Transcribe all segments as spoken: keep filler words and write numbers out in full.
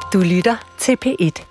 Du lytter til P et.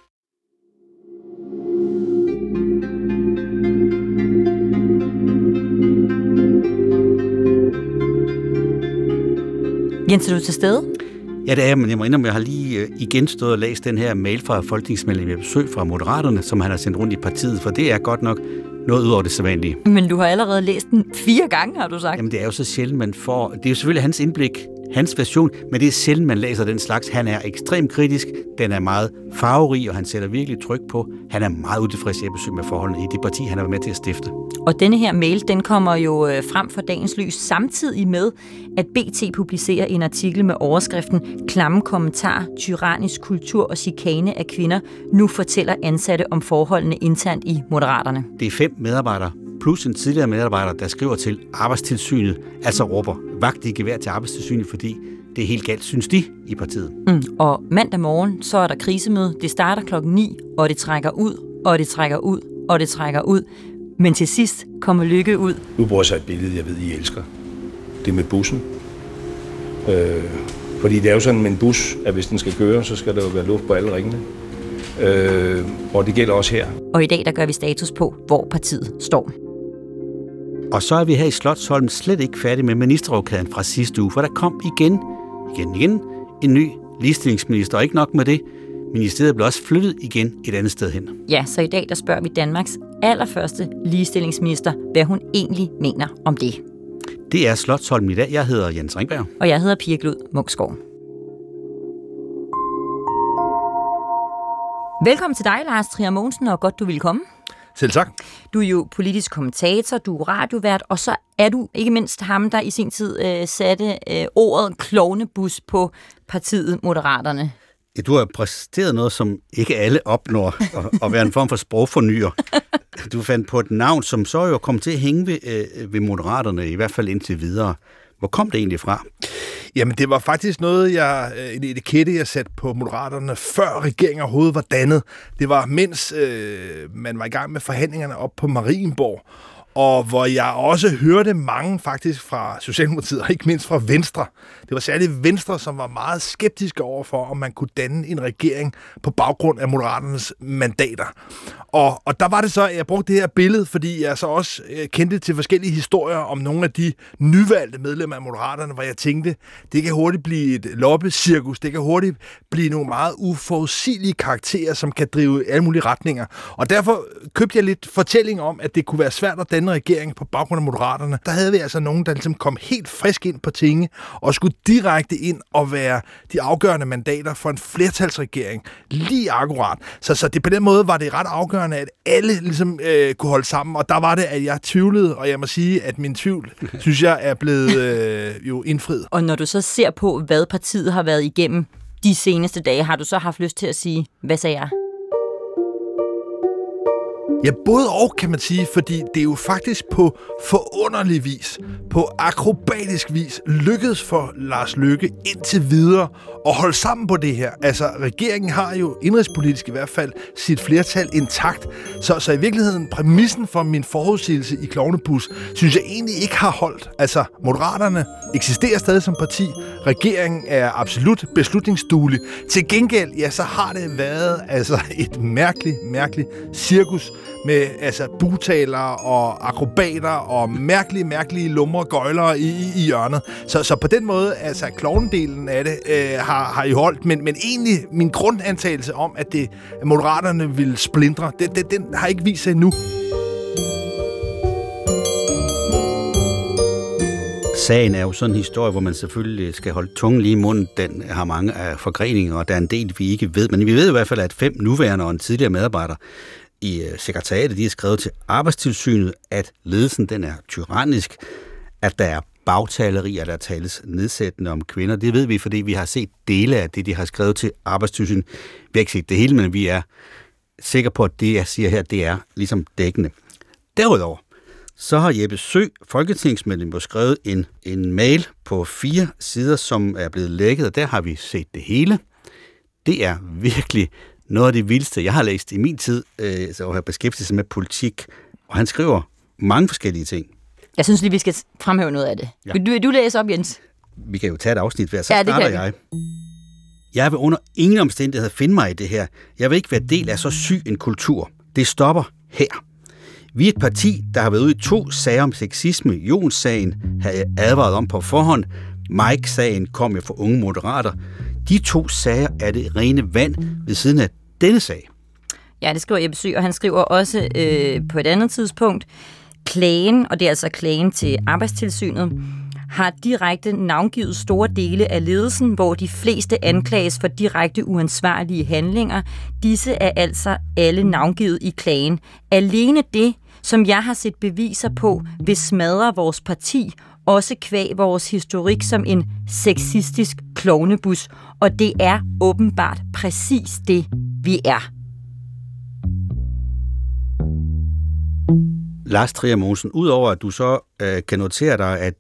Jens, er du til stede? Ja, det er jeg, men jeg må indrømme, jeg har lige øh, igen stået og læst den her mail fra folketingsmedlem Jeppe Søe fra Moderaterne, som han har sendt rundt i partiet, for det er godt nok noget ud over det sædvanlige. Men du har allerede læst den fire gange, har du sagt. Jamen, det er jo så sjældent, man får... Det er jo selvfølgelig hans indblik, hans version, men det er sjældent, man læser den slags. Han er ekstremt kritisk, den er meget farverig, og han sætter virkelig tryk på. Han er meget utilfreds, Jeppe Søe, med forholdene i det parti, han har været med til at stifte. Og denne her mail, den kommer jo frem for dagens lys, samtidig med, at B T publicerer en artikel med overskriften Klamme kommentarer, tyrannisk kultur og chikane af kvinder. Nu fortæller ansatte om forholdene internt i Moderaterne. Det er fem medarbejdere, plus en tidligere medarbejder, der skriver til Arbejdstilsynet, altså råber vagt i gevær til Arbejdstilsynet, fordi det er helt galt, synes de i partiet. Mm. Og mandag morgen, så er der krisemøde. Det starter klokken ni, og det trækker ud, og det trækker ud, og det trækker ud. Men til sidst kommer Lykke ud. Nu bruger jeg så et billede, jeg ved, I elsker. Det med bussen. Øh, fordi det er jo sådan med en bus, at hvis den skal køre, så skal der jo være luft på alle ringene. Øh, og det gælder også her. Og i dag, der gør vi status på, hvor partiet står. Og så er vi her i Slotsholm slet ikke færdige med ministerrokaden fra sidste uge, for der kom igen, igen, igen en ny ligestillingsminister, og ikke nok med det. Ministeriet blev også flyttet igen et andet sted hen. Ja, så i dag der spørger vi Danmarks allerførste ligestillingsminister, hvad hun egentlig mener om det. Det er Slotsholm i dag. Jeg hedder Jens Ringberg. Og jeg hedder Pia Glud Munksgaard. Velkommen til dig, Lars Trier Mogensen, og godt du vil komme. Selv tak. Du er jo politisk kommentator, du er radiovært, og så er du ikke mindst ham, der i sin tid øh, satte øh, ordet klovnebus på partiet Moderaterne. Ja, du har præsteret noget, som ikke alle opnår, at, at være en form for sprogfornyer. Du fandt på et navn, som så jo kom til at hænge ved, øh, ved Moderaterne, i hvert fald indtil videre. Hvor kom det egentlig fra? Jamen, det var faktisk noget, jeg, en etikette, jeg satte på Moderaterne, før regeringen overhovedet var dannet. Det var, mens øh, man var i gang med forhandlingerne op på Marienborg, og hvor jeg også hørte mange faktisk fra Socialdemokratiet, og ikke mindst fra Venstre. Det var særligt Venstre, som var meget skeptiske overfor, om man kunne danne en regering på baggrund af Moderaternes mandater. Og, og der var det så, at jeg brugte det her billede, fordi jeg så også øh, kendte til forskellige historier om nogle af de nyvalgte medlemmer af Moderaterne, hvor jeg tænkte, det kan hurtigt blive et loppecirkus, det kan hurtigt blive nogle meget uforudsigelige karakterer, som kan drive alle mulige retninger. Og derfor købte jeg lidt fortælling om, at det kunne være svært at danne regering på baggrund af Moderaterne. Der havde vi altså nogen, der ligesom kom helt frisk ind på tinge og skulle direkte ind og være de afgørende mandater for en flertalsregering. Lige akkurat. Så, så det, på den måde var det ret afgørende, at alle ligesom øh, kunne holde sammen. Og der var det, at jeg tvivlede, og jeg må sige, at min tvivl, synes jeg, er blevet øh, jo indfriet. Og når du så ser på, hvad partiet har været igennem de seneste dage, har du så haft lyst til at sige, hvad sagde jeg? Ja, både og, kan man sige, fordi det er jo faktisk på forunderlig vis, på akrobatisk vis, lykkedes for Lars Løkke indtil videre at holde sammen på det her. Altså, regeringen har jo indrigspolitisk i hvert fald sit flertal intakt, så, så i virkeligheden præmissen for min forudsigelse i klovnebus, synes jeg egentlig ikke har holdt. Altså, Moderaterne eksisterer stadig som parti, regeringen er absolut beslutningsduelig. Til gengæld, ja, så har det været altså et mærkeligt, mærkeligt cirkus, med altså butalere og akrobater og mærkelige, mærkelige lumre gøjlere i, i, i hjørnet. Så, så på den måde, altså klovnedelen af det, øh, har, har I holdt. Men, men egentlig min grundantagelse om, at det at Moderaterne ville splindre, det, det, den har ikke vist sig endnu. Sagen er jo sådan en historie, hvor man selvfølgelig skal holde tungen lige i munden. Den har mange af forgreninger, og der er en del, vi ikke ved. Men vi ved i hvert fald, at fem nuværende og en tidligere medarbejder i sekretariatet, de har skrevet til Arbejdstilsynet, at ledelsen den er tyrannisk, at der er bagtaleri, at der tales nedsættende om kvinder. Det ved vi, fordi vi har set dele af det, de har skrevet til Arbejdstilsynet. Vi har ikke set det hele, men vi er sikre på, at det, jeg siger her, det er ligesom dækkende. Derudover, så har Jeppe Søe, folketingsmedlem, skrevet en, en mail på fire sider, som er blevet lækket, og der har vi set det hele. Det er virkelig noget af det vildeste, jeg har læst i min tid, øh, så har beskæftiget sig med politik, og han skriver mange forskellige ting. Jeg synes lige, vi skal fremhæve noget af det. Ja. Vil du, du læse op, Jens? Vi kan jo tage et afsnit hver, så ja, starter jeg. Jeg vil under ingen omstændighed finde mig i det her. Jeg vil ikke være del af så syg en kultur. Det stopper her. Vi er et parti, der har været ude i to sager om sexisme. Jons-sagen havde jeg advaret om på forhånd. Mike-sagen kom jo fra Unge Moderater. De to sager er det rene vand ved siden af denne sag. Ja, det skriver Jeppe Søe, og han skriver også øh, på et andet tidspunkt, klagen, og det er altså klagen til Arbejdstilsynet, har direkte navngivet store dele af ledelsen, hvor de fleste anklages for direkte uansvarlige handlinger. Disse er altså alle navngivet i klagen. Alene det, som jeg har set beviser på, vil smadre vores parti, også kvæg vores historik som en sexistisk klovnebus, og det er åbenbart præcis det, vi er. Lars Trier Mogensen, udover at du så øh, kan notere dig, at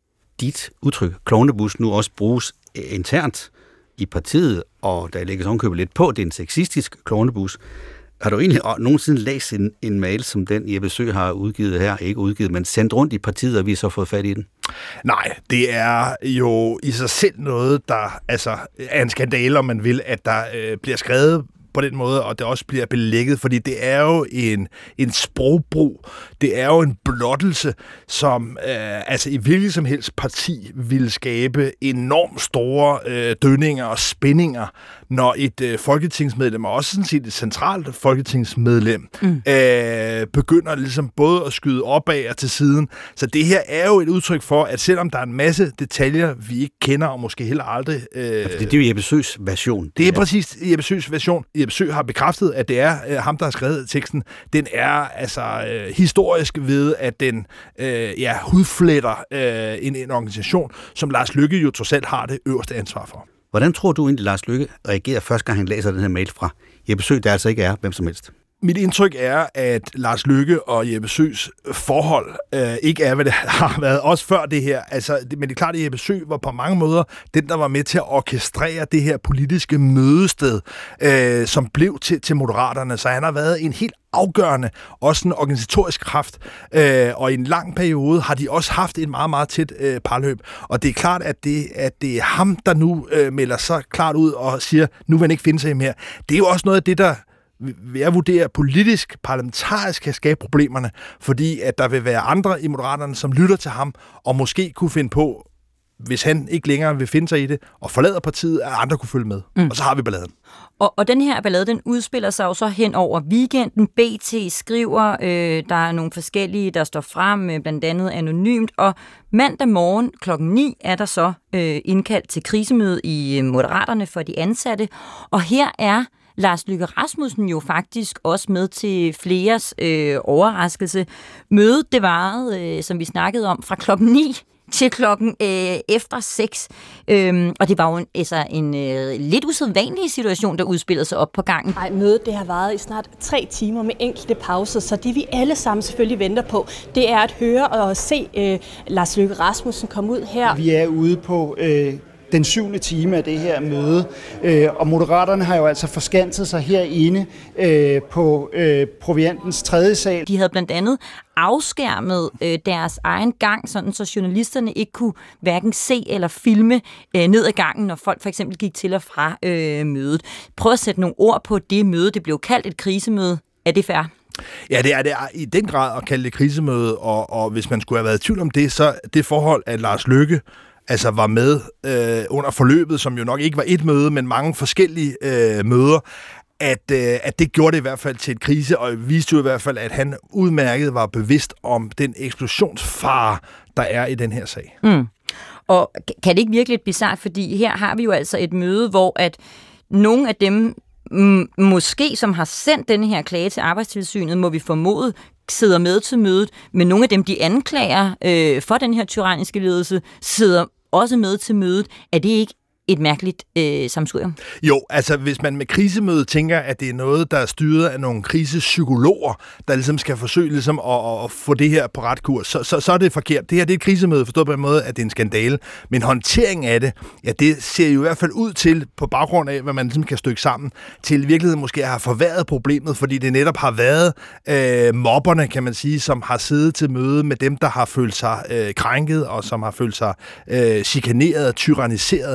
dit udtryk, klovnebus, nu også bruges internt i partiet, og der lægges omkøbet lidt på, det er en sexistisk klovnebus. Har du egentlig nogensinde læst en, en mail, som den Jeppe Søe har udgivet her, ikke udgivet, men sendt rundt i partiet, og vi har så fået fat i den? Nej, det er jo i sig selv noget, der altså, er en skandale, om man vil, at der øh, bliver skrevet på den måde, og det også bliver belægget, fordi det er jo en, en sprogbrug, det er jo en blottelse, som øh, altså i hvilket som helst parti vil skabe enormt store øh, dønninger og spændinger, når et øh, folketingsmedlem, og også sådan set et centralt folketingsmedlem, mm. øh, begynder ligesom både at skyde opad og til siden. Så det her er jo et udtryk for, at selvom der er en masse detaljer, vi ikke kender, og måske heller aldrig... Øh, ja, det, det er jo Jeppe Søes version. Det er præcis Jeppe Søes version. Jeppe Søe har bekræftet, at det er øh, ham, der har skrevet teksten. Den er altså øh, historisk ved, at den øh, ja, hudfletter øh, en, en organisation, som Lars Løkke jo trods alt har det øverste ansvar for. Hvordan tror du egentlig, Lars Løkke reagerer første gang, han læser den her mail fra Jeppe Søe, der altså ikke er hvem som helst? Mit indtryk er, at Lars Løkke og Jeppe Søes forhold øh, ikke er, hvad det har været, også før det her. Altså, det, men det er klart, at Jeppe Søe var på mange måder den, der var med til at orkestrere det her politiske mødested, øh, som blev til, til Moderaterne. Så han har været en helt afgørende, også en organisatorisk kraft, øh, og i en lang periode har de også haft en meget, meget tæt øh, parløb. Og det er klart, at det, at det er ham, der nu øh, melder så klart ud og siger, nu vil han ikke finde sig mere. Det er jo også noget af det, der vil jeg vurdere politisk, parlamentarisk kan skabe problemerne, fordi at der vil være andre i Moderaterne, som lytter til ham, og måske kunne finde på, hvis han ikke længere vil finde sig i det, og forlader partiet, at andre kunne følge med. Mm. Og så har vi balladen. Og, og den her ballade, den udspiller sig jo så hen over weekenden. B T skriver, øh, der er nogle forskellige, der står frem, øh, blandt andet anonymt, og mandag morgen klokken ni er der så øh, indkaldt til krisemøde i Moderaterne for de ansatte, og her er Lars Løkke Rasmussen jo faktisk også med til fleres øh, overraskelse. Mødet, det varede, øh, som vi snakkede om, fra klokken ni til klokken øh, efter seks. Øhm, og det var jo en, altså en øh, lidt usædvanlig situation, der udspillede sig op på gangen. Nej, mødet det har varet i snart tre timer med enkelte pauser, så det vi alle sammen selvfølgelig venter på, det er at høre og se øh, Lars Løkke Rasmussen komme ud her. Vi er ude på Øh den syvende time af det her møde, øh, og Moderaterne har jo altså forskanset sig herinde øh, på øh, Proviantens tredje sal. De havde blandt andet afskærmet øh, deres egen gang, sådan så journalisterne ikke kunne hverken se eller filme øh, ned ad gangen, når folk for eksempel gik til og fra øh, mødet. Prøv at sætte nogle ord på det møde. Det blev kaldt et krisemøde. Er det fair? Ja, det er, det er i den grad at kalde det krisemøde, og, og hvis man skulle have været i tvivl om det, så det forhold, at Lars Løkke altså var med øh, under forløbet, som jo nok ikke var et møde, men mange forskellige øh, møder, at, øh, at det gjorde det i hvert fald til et krise, og viste jo i hvert fald, at han udmærket var bevidst om den eksplosionsfare, der er i den her sag. Mm. Og kan det ikke virkelig lidt bizarrt, fordi her har vi jo altså et møde, hvor at nogle af dem, m- måske som har sendt denne her klage til Arbejdstilsynet, må vi formode, sidder med til mødet, men nogle af dem, de anklager øh, for den her tyranniske ledelse, sidder også med til mødet. Er det ikke et mærkeligt øh, samskurium? Jo, altså hvis man med krisemøde tænker, at det er noget, der er styret af nogle krisepsykologer, der ligesom skal forsøge ligesom at, at få det her på ret kurs, så, så, så er det forkert. Det her det er et krisemøde, forstået på en måde, at det er en skandale. Men håndtering af det, ja, det ser jo i hvert fald ud til, på baggrund af, hvad man ligesom kan stykke sammen, til i virkeligheden måske har forværret problemet, fordi det netop har været øh, mobberne, kan man sige, som har siddet til møde med dem, der har følt sig øh, krænket, og som har følt sig øh, chikaneret og tyranniseret. Så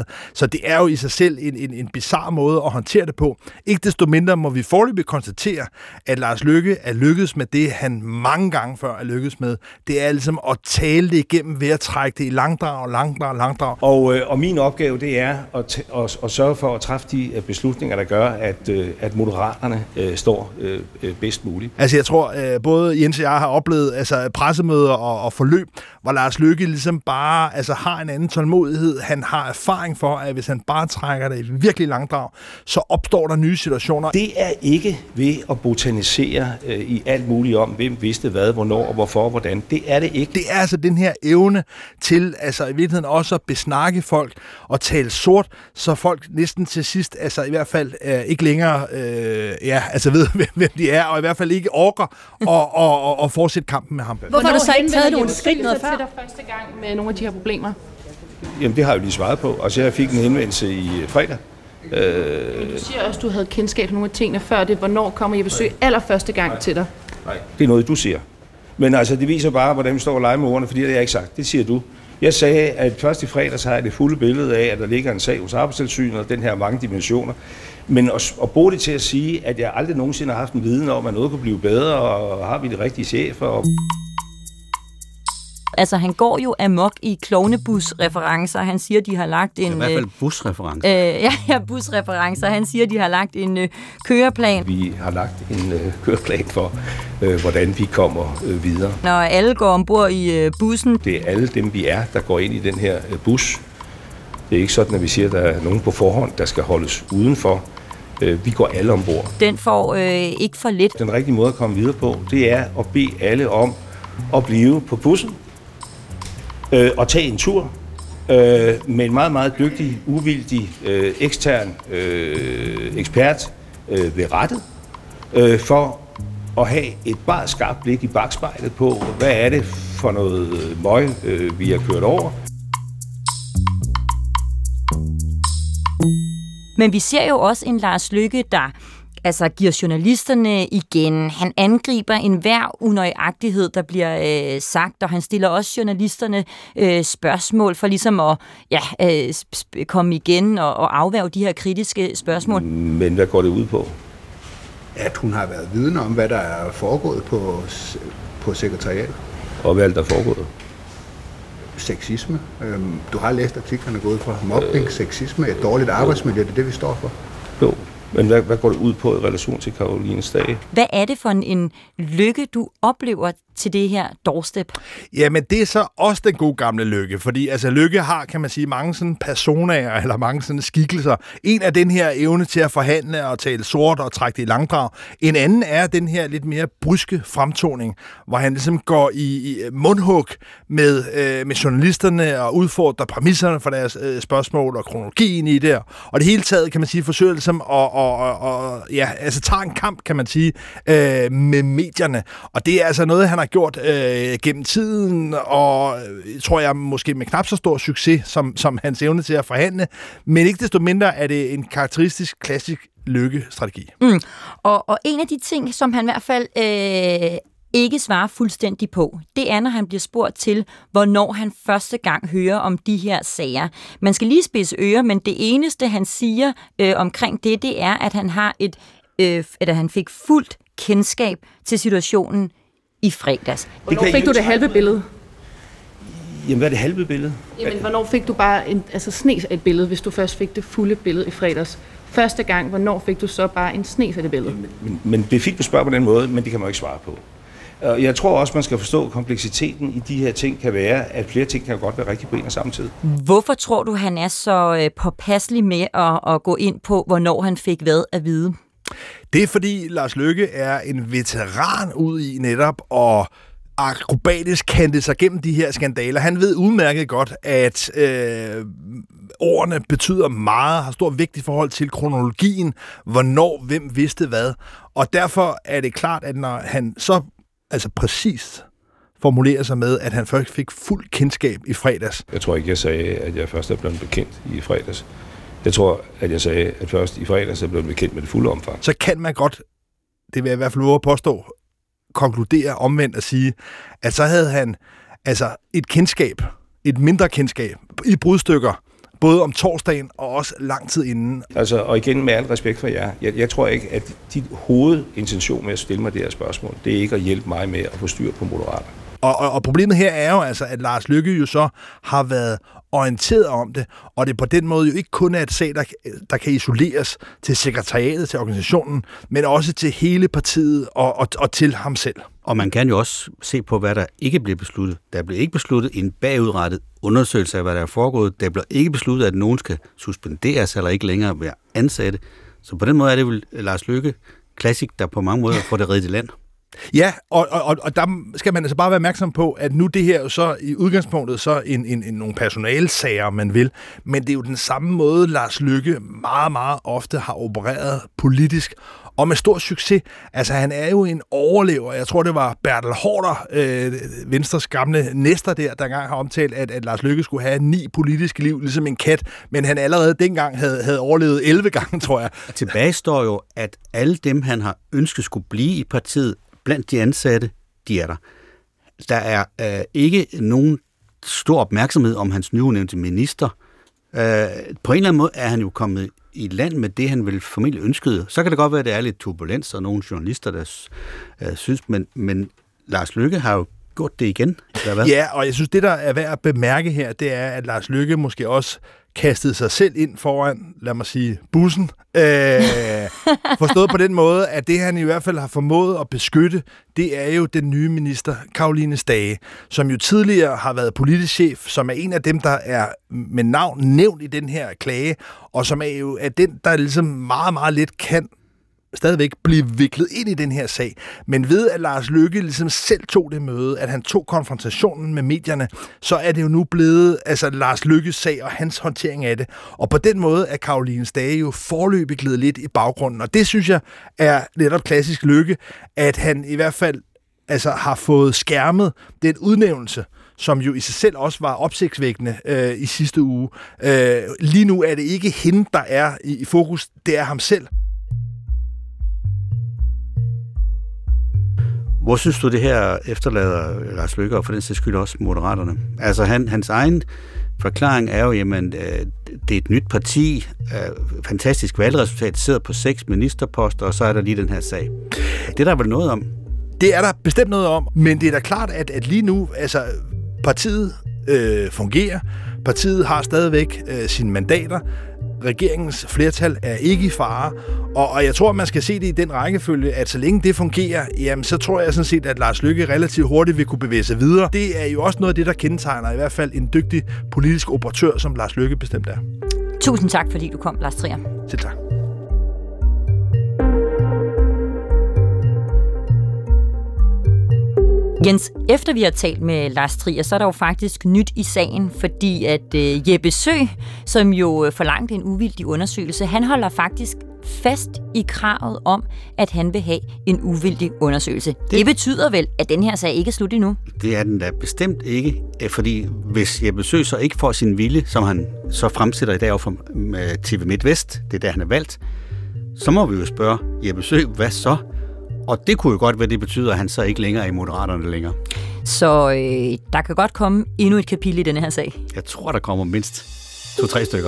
Så det er jo i sig selv en, en, en bizarre måde at håndtere det på. Ikke desto mindre må vi foreløbig konstatere, at Lars Løkke er lykkedes med det, han mange gange før er lykkedes med. Det er ligesom at tale det igennem ved at trække det i langdrag, langdrag, langdrag. Og, øh, og min opgave, det er at, t- at, at sørge for at træffe de beslutninger, der gør, at, øh, at Moderaterne øh, står øh, bedst muligt. Altså jeg tror, øh, både Jens og jeg har oplevet altså, pressemøder og, og forløb, hvor Lars Løkke ligesom bare altså, har en anden tålmodighed. Han har erfaring for, at hvis han bare trækker det i virkelig langdrag, så opstår der nye situationer. Det er ikke ved at botanisere øh, i alt muligt om, hvem vidste hvad, hvornår, hvorfor, hvordan. Det er det ikke. Det er altså den her evne til altså i virkeligheden også at besnakke folk og tale sort, så folk næsten til sidst, altså i hvert fald øh, ikke længere øh, ja, altså ved, hvem de er, og i hvert fald ikke orker og, og, og, og fortsætte kampen med ham. Hvorfor har du så ikke taget nogle skridt noget før? Til dig første gang med nogle af de her problemer? Jamen, det har jeg jo lige svaret på. Altså, jeg fik en henvendelse i fredag. Øh... Men du siger også, at du havde kendskab til nogle af tingene før det. Hvornår kommer jeg besøg allerførste gang Nej. til dig? Nej, det er noget, du siger. Men altså, det viser bare, hvordan vi står og leger med ordene, fordi det har jeg ikke sagt. Det siger du. Jeg sagde, at først i fredags har jeg det fulde billede af, at der ligger en sag hos Arbejdstilsynet, og den her mange dimensioner. Men at, at bruge det til at sige, at jeg aldrig nogensinde har haft en viden om, at noget kunne blive bedre, og har vi de rigtige chefer, og... Altså, han går jo amok i klovnebus-referencer. Han siger, de har lagt en... I hvert fald busreferencer. Øh, ja, ja, busreferencer. Han siger, de har lagt en øh, køreplan. Vi har lagt en øh, køreplan for, øh, hvordan vi kommer øh, videre. Når alle går ombord i øh, bussen... Det er alle dem, vi er, der går ind i den her øh, bus. Det er ikke sådan, at vi siger, at der er nogen på forhånd, der skal holdes udenfor. Øh, vi går alle ombord. Den får øh, ikke for lidt. Den rigtige måde at komme videre på, det er at bede alle om at blive på bussen. Øh, og tage en tur øh, med en meget, meget dygtig, uvildig, øh, ekstern øh, ekspert øh, ved rettet, øh, for at have et bare skarpt blik i bakspejlet på, hvad er det for noget møg, øh, vi har kørt over. Men vi ser jo også en Lars Løkke, der altså giver journalisterne igen. Han angriber enhver unøjagtighed, der bliver øh, sagt, og han stiller også journalisterne øh, spørgsmål for ligesom at ja, øh, sp- komme igen og, og afværge de her kritiske spørgsmål. Men hvad går det ud på? At hun har været vidne om, hvad der er foregået på, på sekretariatet. Og hvad er det, der er foregået? Sexisme. Du har læst artiklerne gået fra mobbing, øh, sexisme, et dårligt arbejdsmiljø, det er det, vi står for. Jo. Men hvad, hvad går det ud på i relation til Karolines Stage? Hvad er det for en, en lykke, du oplever til det her doorstep? Jamen, det er så også den gode gamle Løkke, fordi altså Løkke har, kan man sige, mange sådan personaer, eller mange sådan skikkelser. En er den her evne til at forhandle og tale sort og trække det i langdrag. En anden er den her lidt mere bryske fremtoning, hvor han ligesom går i, i mundhug med, øh, med journalisterne og udfordrer præmisserne for deres øh, spørgsmål og kronologien i det. Og det hele taget, kan man sige, forsøger ligesom at og, og, og, ja, altså tager en kamp, kan man sige, øh, med medierne. Og det er altså noget, han har gjort øh, gennem tiden, og øh, tror jeg måske med knap så stor succes, som, som hans evne til at forhandle. Men ikke desto mindre er det en karakteristisk, klassisk Løkke-strategi. Mm. Og, og en af de ting, som han i hvert fald øh, ikke svarer fuldstændig på, det er, når han bliver spurgt til, hvornår han første gang hører om de her sager. Man skal lige spidse ører, men det eneste, han siger øh, omkring det, det er, at han har et, øh, at han fik fuldt kendskab til situationen i fredags. Hvornår fik du det halve billede? Jamen, hvad er det halve billede? Jamen, hvornår fik du bare en, altså snes af et billede, hvis du først fik det fulde billede i fredags? Første gang, hvornår fik du så bare en snes af det billede? Men, men det fik du spørge på den måde, men det kan man jo ikke svare på. Jeg tror også, man skal forstå, at kompleksiteten i de her ting kan være, at flere ting kan godt være rigtig på en og samme tid. Hvorfor tror du, han er så påpasselig med at, at gå ind på, hvornår han fik hvad at vide? Det er fordi Lars Løkke er en veteran ud i netop at akrobatisk kante sig gennem de her skandaler. Han ved udmærket godt, at øh, ordene betyder meget, har stor vægt i forhold til kronologien, hvornår, hvem vidste hvad. Og derfor er det klart, at når han så altså præcist formulerer sig med, at han først fik fuld kendskab i fredags. Jeg tror ikke, jeg sagde, at jeg først er blevet bekendt i fredags. Jeg tror, at jeg sagde, at først i fredags er blevet bekendt med det fulde omfang. Så kan man godt, det vil jeg i hvert fald våge at påstå, konkludere omvendt at sige, at så havde han altså et kendskab, et mindre kendskab i brudstykker, både om torsdagen og også lang tid inden. Altså, og igen med al respekt for jer, jeg, jeg tror ikke, at dit hovedintention med at stille mig det her spørgsmål, det er ikke at hjælpe mig med at få styr på Moderaterne. Og, og, og problemet her er jo altså, at Lars Løkke jo så har været orienteret om det, og det på den måde jo ikke kun er et sag, der, der kan isoleres til sekretariatet, til organisationen, men også til hele partiet og, og, og til ham selv. Og man kan jo også se på, hvad der ikke bliver besluttet. Der bliver ikke besluttet en bagudrettet undersøgelse af, hvad der er foregået. Der bliver ikke besluttet, at nogen skal suspenderes eller ikke længere være ansatte. Så på den måde er det vel Lars Løkke klassik, der på mange måder får det reddet i land. Ja, og, og, og der skal man altså bare være opmærksom på, at nu det her jo så i udgangspunktet så en, en, en, nogle personalsager, man vil, men det er jo den samme måde, Lars Løkke meget, meget ofte har opereret politisk, og med stor succes. Altså, han er jo en overlever. Jeg tror, det var Bertel Haarder, øh, Venstres gamle næster der, der engang har omtalt, at, at Lars Løkke skulle have ni politiske liv, ligesom en kat, men han allerede dengang havde, havde overlevet elleve gange, tror jeg. Tilbage står jo, at alle dem, han har ønsket skulle blive i partiet, blandt de ansatte, de er der. Der er øh, ikke nogen stor opmærksomhed om hans nyudnævnte minister. Øh, på en eller anden måde er han jo kommet i land med det, han vil formentlig ønskede. Så kan det godt være, at det er lidt turbulens og nogle journalister, der øh, synes, men, men Lars Løkke har jo gjort det igen. Eller hvad? Ja, og jeg synes, det der er værd at bemærke her, det er, at Lars Løkke måske også kastede sig selv ind foran, lad mig sige, bussen. Øh, forstået på den måde, at det han i hvert fald har formået at beskytte, det er jo den nye minister, Caroline Stage, som jo tidligere har været politisk chef, som er en af dem, der er med navn nævnt i den her klage, og som er jo er den, der ligesom meget, meget let kan stadigvæk blive viklet ind i den her sag. Men ved, at Lars Løkke ligesom selv tog det møde, at han tog konfrontationen med medierne, så er det jo nu blevet altså Lars Løkkes sag og hans håndtering af det. Og på den måde er Caroline Stage jo forløbig glidet lidt i baggrunden. Og det synes jeg er netop klassisk Løkke, at han i hvert fald altså har fået skærmet den udnævnelse, som jo i sig selv også var opsigtsvækkende øh, i sidste uge. Øh, lige nu er det ikke hende, der er i, i fokus, det er ham selv. Hvor synes du, det her efterlader Lars Løkke, og for den sags skyld også Moderaterne? Altså, han, hans egen forklaring er jo, jamen, det er et nyt parti, fantastisk valgresultat, sidder på seks ministerposter, og så er der lige den her sag. Det er der vel noget om? Det er der bestemt noget om, men det er da klart, at, at lige nu, altså, partiet øh, fungerer, partiet har stadigvæk øh, sine mandater, regeringens flertal er ikke i fare, og, og jeg tror, man skal se det i den rækkefølge, at så længe det fungerer, jamen, så tror jeg sådan set, at Lars Løkke relativt hurtigt vil kunne bevæge sig videre. Det er jo også noget af det, der kendetegner i hvert fald en dygtig politisk operatør, som Lars Løkke bestemt er. Tusind tak, fordi du kom, Lars Trier. Selv tak. Jens, efter vi har talt med Lars Trier, så er der jo faktisk nyt i sagen, fordi at øh, Jeppe Sø, som jo forlangte en uvildig undersøgelse, han holder faktisk fast i kravet om, at han vil have en uvildig undersøgelse. Det, det betyder vel, at den her sag ikke er slut endnu? Det er den da bestemt ikke, fordi hvis Jeppe Sø så ikke får sin vilje, som han så fremsætter i dag over for T V MidtVest, det er der, han er valgt, så må vi jo spørge Jeppe Sø, hvad så? Og det kunne jo godt være, det betyder, at han så ikke længere er i Moderaterne længere. Så øh, der kan godt komme endnu et kapitel i denne her sag. Jeg tror, der kommer mindst to-tre stykker.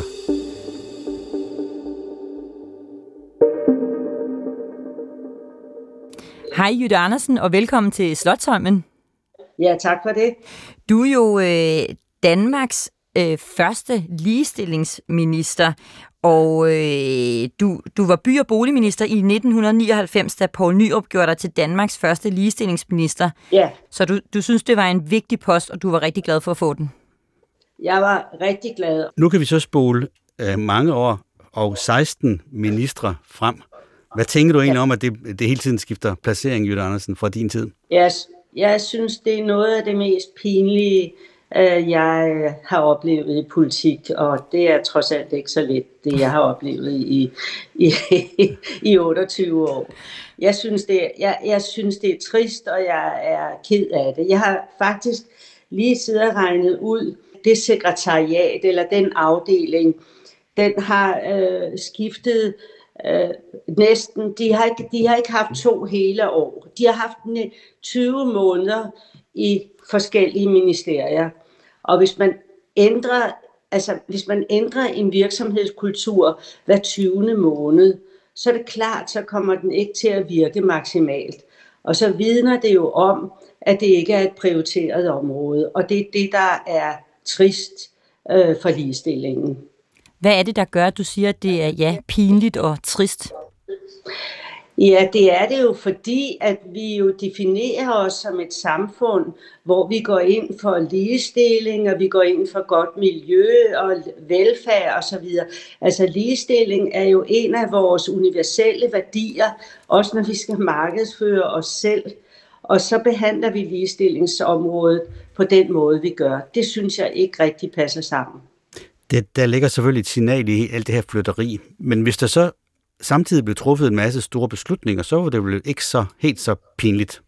Hej Jytte Andersen, og velkommen til Slotsholmen. Ja, tak for det. Du er jo øh, Danmarks øh, første ligestillingsminister, og øh, du, du var by- og boligminister i nitten nioghalvfems, da Poul Nyrup gjorde dig til Danmarks første ligestillingsminister. Ja. Så du, du synes, det var en vigtig post, og du var rigtig glad for at få den? Jeg var rigtig glad. Nu kan vi så spole øh, mange år og seksten ministre frem. Hvad tænker du egentlig ja. om, at det, det hele tiden skifter placering, Jytte Andersen, fra din tid? Jeg, jeg synes, det er noget af det mest pinlige, jeg har oplevet i politik, og det er trods alt ikke så let, det jeg har oplevet i, i, i otteogtyve år. Jeg synes, det, jeg, jeg synes, det er trist, og jeg er ked af det. Jeg har faktisk lige siddet og regnet ud, det sekretariat eller den afdeling, den har øh, skiftet øh, næsten, de har, ikke, de har ikke haft to hele år. De har haft tyve måneder i forskellige ministerier. Og hvis man ændrer altså hvis man ændrer en virksomhedskultur hver tyvende måned, så er det klart, så kommer den ikke til at virke maksimalt. Og så vidner det jo om, at det ikke er et prioriteret område, og det er det, der er trist øh, for ligestillingen. Hvad er det, der gør, at du siger, at det er ja, pinligt og trist? Ja, det er det jo, fordi at vi jo definerer os som et samfund, hvor vi går ind for ligestilling, og vi går ind for godt miljø og velfærd osv. Altså ligestilling er jo en af vores universelle værdier, også når vi skal markedsføre os selv. Og så behandler vi ligestillingsområdet på den måde, vi gør. Det synes jeg ikke rigtig passer sammen. Det, der ligger selvfølgelig et signal i alt det her flytteri, men hvis der så samtidig blev truffet en masse store beslutninger, så var det vel ikke så helt så pinligt.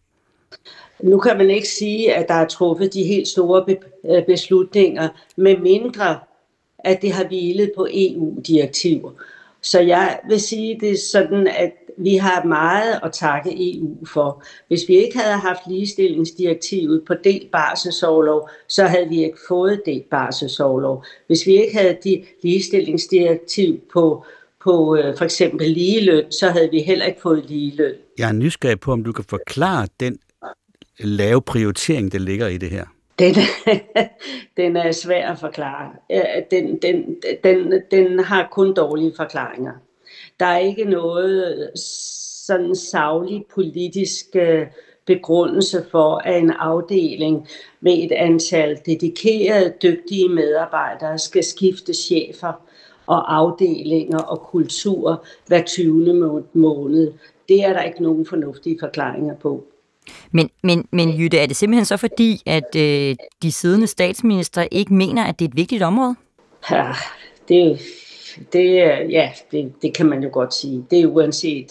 Nu kan man ikke sige, at der er truffet de helt store be- beslutninger, med mindre at det har hvilet på E U-direktiver. Så jeg vil sige det sådan, at vi har meget at takke E U for. Hvis vi ikke havde haft ligestillingsdirektivet på delt barselsorlov, så havde vi ikke fået delt barselsorlov. Hvis vi ikke havde de ligestillingsdirektiv på på øh, for eksempel ligeløn, så havde vi heller ikke fået ligeløn. Jeg er nysgerrig på, om du kan forklare den lave prioritering, der ligger i det her. Den, den er svær at forklare. Den, den, den, den har kun dårlige forklaringer. Der er ikke noget sådan saglig politisk begrundelse for, at en afdeling med et antal dedikerede, dygtige medarbejdere skal skifte chefer og afdelinger og kultur hver tyvende måned. Det er der ikke nogen fornuftige forklaringer på. Men, men, men Jytte, er det simpelthen så fordi, at øh, de siddende statsministre ikke mener, at det er et vigtigt område? Ja, det, det, ja, det, det kan man jo godt sige. Det er uanset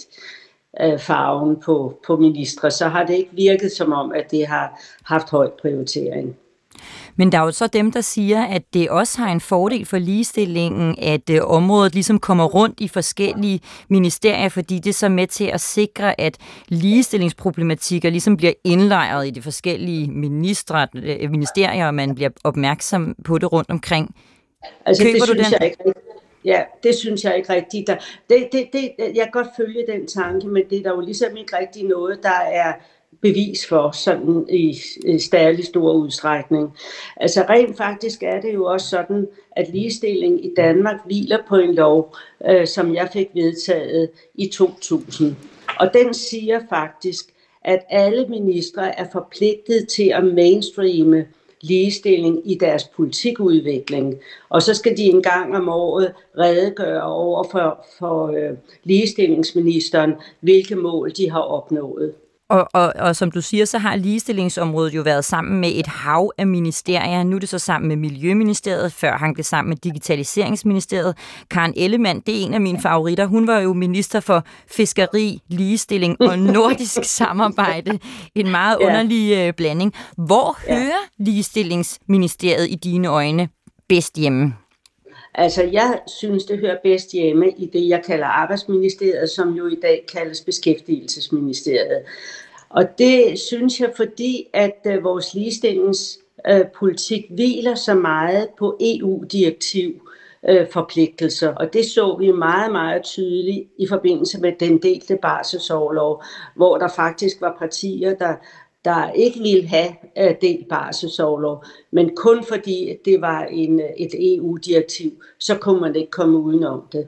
øh, farven på, på ministre, så har det ikke virket som om, at det har haft høj prioritering. Men der er jo så dem, der siger, at det også har en fordel for ligestillingen, at øh, området ligesom kommer rundt i forskellige ministerier, fordi det er så med til at sikre, at ligestillingsproblematikker ligesom bliver indlejret i de forskellige ministre, øh, ministerier, og man bliver opmærksom på det rundt omkring. Altså, Køber det du synes den? Jeg ikke. Ja, det synes jeg ikke rigtigt. Der, det, det, det, jeg kan godt følge den tanke, men det er der jo ligesom ikke rigtig noget, der er bevis for sådan i, i stadig stor udstrækning. Altså rent faktisk er det jo også sådan, at ligestilling i Danmark hviler på en lov, øh, som jeg fik vedtaget i to tusind. Og den siger faktisk, at alle ministre er forpligtet til at mainstreame ligestilling i deres politikudvikling. Og så skal de en gang om året redegøre over for, for øh, ligestillingsministeren, hvilke mål de har opnået. Og, og, og som du siger, så har ligestillingsområdet jo været sammen med et hav af ministerier. Nu er det så sammen med Miljøministeriet, før han blev sammen med Digitaliseringsministeriet. Karen Ellemann, det er en af mine favoritter. Hun var jo minister for fiskeri, ligestilling og nordisk samarbejde. En meget underlig øh, blanding. Hvor ja. hører ligestillingsministeriet i dine øjne bedst hjemme? Altså, jeg synes, det hører bedst hjemme i det, jeg kalder Arbejdsministeriet, som jo i dag kaldes Beskæftigelsesministeriet. Og det synes jeg, fordi at uh, vores ligestillingspolitik uh, hviler så meget på E U-direktiv uh, forpligtelser. Og det så vi meget, meget tydeligt i forbindelse med den delte barselsorlov, hvor der faktisk var partier, der der ikke ville have uh, delt barselsorlov, men kun fordi det var en, et E U-direktiv, så kunne man ikke komme udenom det.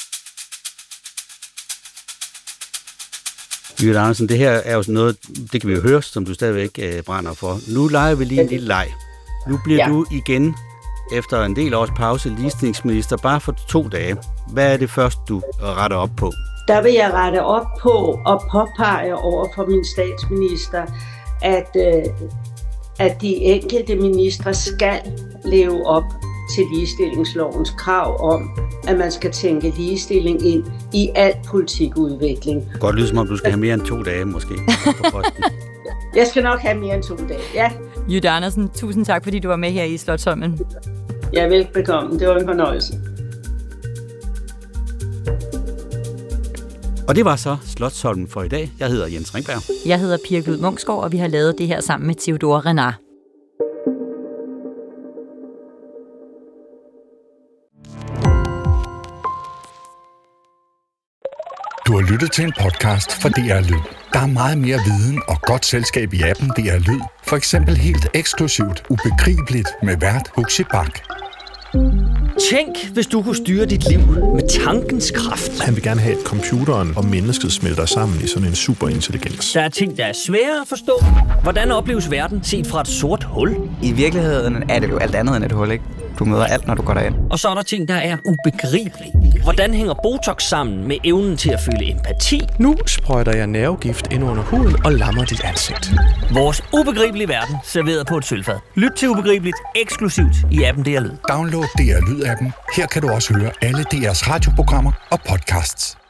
Jytte Andersen, det her er jo sådan noget, det kan vi jo høre, som du stadigvæk uh, brænder for. Nu leger vi lige en lille leg. Nu bliver ja. du igen, efter en del års pause, ligestillingsminister bare for to dage. Hvad er det første, du retter op på? Der vil jeg rette op på og påpege over for min statsminister, at, øh, at de enkelte ministre skal leve op til ligestillingslovens krav om, at man skal tænke ligestilling ind i al politikudvikling. Godt lyder som om, du skal have mere end to dage måske på posten. Jeg skal nok have mere end to dage, ja. Jytte Andersen, tusind tak, fordi du var med her i Slotsholmen. Ja, velbekomme. Det var en fornøjelse. Og det var så Slotsholmen for i dag. Jeg hedder Jens Ringberg. Jeg hedder Pia Glud Munksgaard, og vi har lavet det her sammen med Theodora Renard. Du har lyttet til en podcast fra D R Lyd. Der er meget mere viden og godt selskab i appen D R Lyd. For eksempel helt eksklusivt Ubegribeligt med vært Huxi Bach. Tænk, hvis du kunne styre dit liv med tankens kraft. Han vil gerne have, at computeren og mennesket smelter sammen i sådan en superintelligens. Der er ting, der er svære at forstå. Hvordan opleves verden set fra et sort hul? I virkeligheden er det jo alt andet end et hul, ikke? Du møder alt, når du går derind. Og så er der ting, der er ubegribelige. Hvordan hænger Botox sammen med evnen til at føle empati? Nu sprøjter jeg nervegift ind under huden og lammer dit ansigt. Vores ubegribelige verden serveret på et sølvfad. Lyt til Ubegribeligt eksklusivt i appen D R Lyd. Download D R Lyd-appen. Her kan du også høre alle D R's radioprogrammer og podcasts.